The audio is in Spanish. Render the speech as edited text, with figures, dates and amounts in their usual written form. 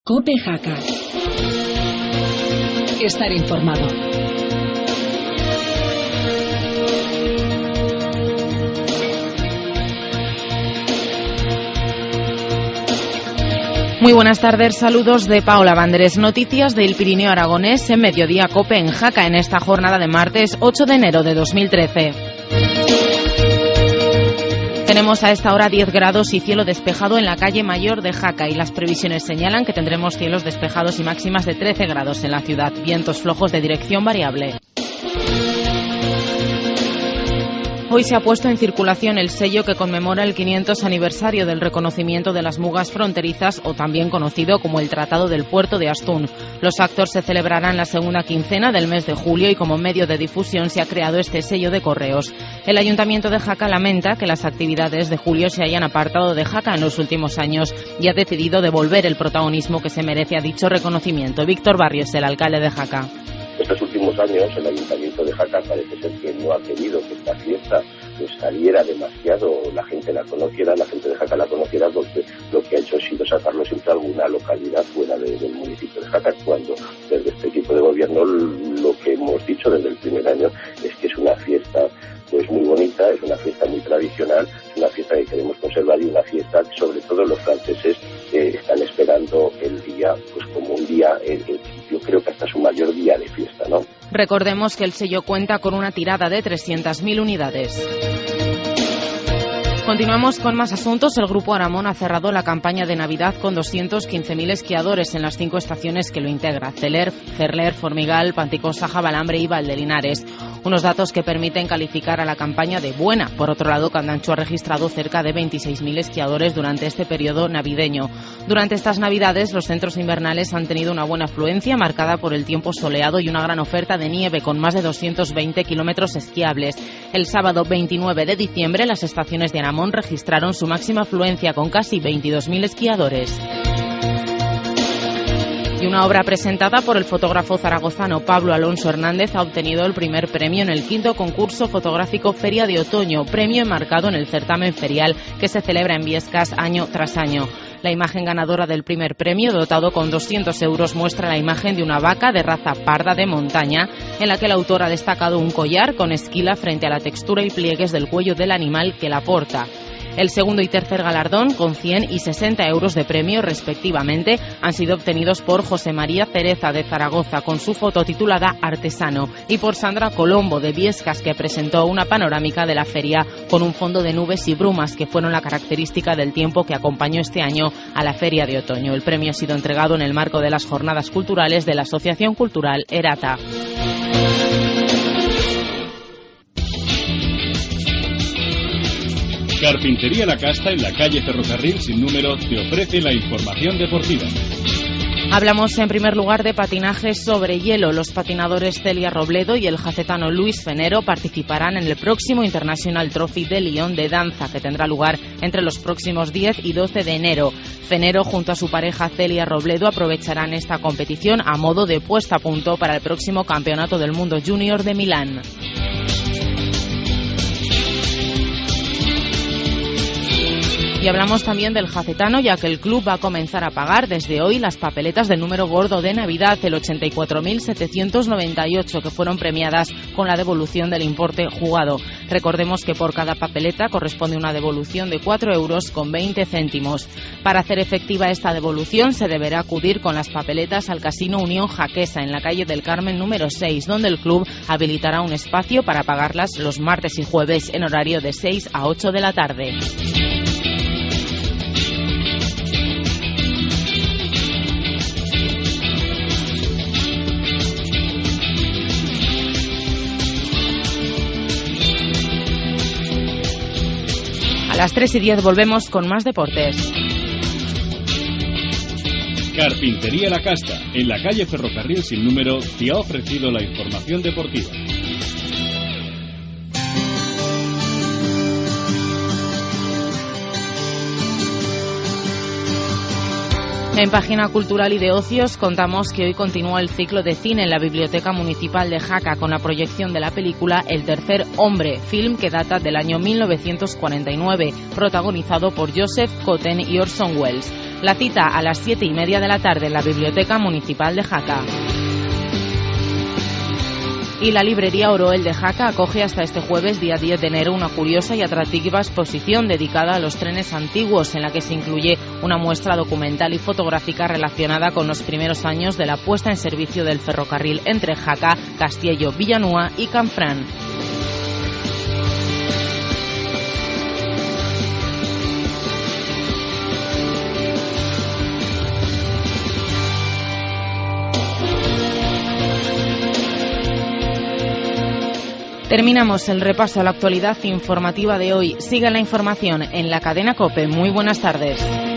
COPE Jaca. Estar informado. Muy buenas tardes, saludos de Paola Banderes. Noticias del Pirineo Aragonés en Mediodía COPE en Jaca en esta jornada de martes 8 de enero de 2013. Tenemos a esta hora 10 grados y cielo despejado en la calle Mayor de Jaca y las previsiones señalan que tendremos cielos despejados y máximas de 13 grados en la ciudad, vientos flojos de dirección variable. Hoy se ha puesto en circulación el sello que conmemora el 500 aniversario del reconocimiento de las mugas fronterizas, o también conocido como el Tratado del Puerto de Astún. Los actos se celebrarán la segunda quincena del mes de julio y como medio de difusión se ha creado este sello de correos. El Ayuntamiento de Jaca lamenta que las actividades de julio se hayan apartado de Jaca en los últimos años y ha decidido devolver el protagonismo que se merece a dicho reconocimiento. Víctor Barrios, el alcalde de Jaca. Estos últimos años el Ayuntamiento de Jaca parece ser que no ha querido que esta fiesta saliera demasiado, la gente la conociera, la gente de Jaca la conociera, porque lo que ha hecho ha sido sacarlo siempre a alguna localidad fuera del municipio de Jaca, cuando desde este equipo de gobierno lo que hemos dicho desde el primer año es que es una fiesta pues muy bonita, es una fiesta muy tradicional, es una fiesta que queremos conservar y una fiesta que sobre todo los franceses están esperando el día pues como un día, yo creo que hasta su mayor día de fiesta, ¿no? Recordemos que el sello cuenta con una tirada de 300.000 unidades. Continuamos con más asuntos. El Grupo Aramón ha cerrado la campaña de Navidad con 215.000 esquiadores en las 5 estaciones que lo integra: Celer, Cerler, Formigal, Panticosa, Jabalambre y Valdelinares. Unos datos que permiten calificar a la campaña de buena. Por otro lado, Candancho ha registrado cerca de 26.000 esquiadores durante este periodo navideño. Durante estas Navidades, los centros invernales han tenido una buena afluencia marcada por el tiempo soleado y una gran oferta de nieve con más de 220 kilómetros esquiables. El sábado 29 de diciembre, las estaciones de Aramón registraron su máxima afluencia con casi 22.000 esquiadores. Y una obra presentada por el fotógrafo zaragozano Pablo Alonso Hernández ha obtenido el primer premio en el 5º concurso fotográfico Feria de Otoño, premio enmarcado en el certamen ferial que se celebra en Biescas año tras año. La imagen ganadora del primer premio, dotado con 200 euros, muestra la imagen de una vaca de raza parda de montaña, en la que el autor ha destacado un collar con esquila frente a la textura y pliegues del cuello del animal que la porta. El segundo y tercer galardón, con 100 y 60 euros de premio respectivamente, han sido obtenidos por José María Cereza de Zaragoza con su foto titulada Artesano y por Sandra Colombo de Biescas, que presentó una panorámica de la feria con un fondo de nubes y brumas que fueron la característica del tiempo que acompañó este año a la Feria de Otoño. El premio ha sido entregado en el marco de las Jornadas Culturales de la Asociación Cultural Erata. Carpintería La Casta, en la calle Ferrocarril sin número, te ofrece la información deportiva. Hablamos en primer lugar de patinaje sobre hielo. Los patinadores Celia Robledo y el jacetano Luis Fenero participarán en el próximo International Trophy de Lyon de danza, que tendrá lugar entre los próximos 10 y 12 de enero. Fenero, junto a su pareja Celia Robledo, aprovecharán esta competición a modo de puesta a punto para el próximo Campeonato del Mundo Junior de Milán. Y hablamos también del jacetano, ya que el club va a comenzar a pagar desde hoy las papeletas del número gordo de Navidad, el 84.798, que fueron premiadas con la devolución del importe jugado. Recordemos que por cada papeleta corresponde una devolución de 4 euros con 20 céntimos. Para hacer efectiva esta devolución se deberá acudir con las papeletas al Casino Unión Jaquesa, en la calle del Carmen número 6, donde el club habilitará un espacio para pagarlas los martes y jueves en horario de 6 a 8 de la tarde. A las 3:10 volvemos con más deportes. Carpintería La Casta, en la calle Ferrocarril sin número, te ha ofrecido la información deportiva. En Página Cultural y de Ocios contamos que hoy continúa el ciclo de cine en la Biblioteca Municipal de Jaca con la proyección de la película El tercer hombre, film que data del año 1949, protagonizado por Joseph Cotten y Orson Welles. La cita a las 7:30 de la tarde en la Biblioteca Municipal de Jaca. Y la librería Oroel de Jaca acoge hasta este jueves, día 10 de enero, una curiosa y atractiva exposición dedicada a los trenes antiguos, en la que se incluye una muestra documental y fotográfica relacionada con los primeros años de la puesta en servicio del ferrocarril entre Jaca, Castiello, Villanúa y Canfrán. Terminamos el repaso a la actualidad informativa de hoy. Sigue la información en la cadena COPE. Muy buenas tardes.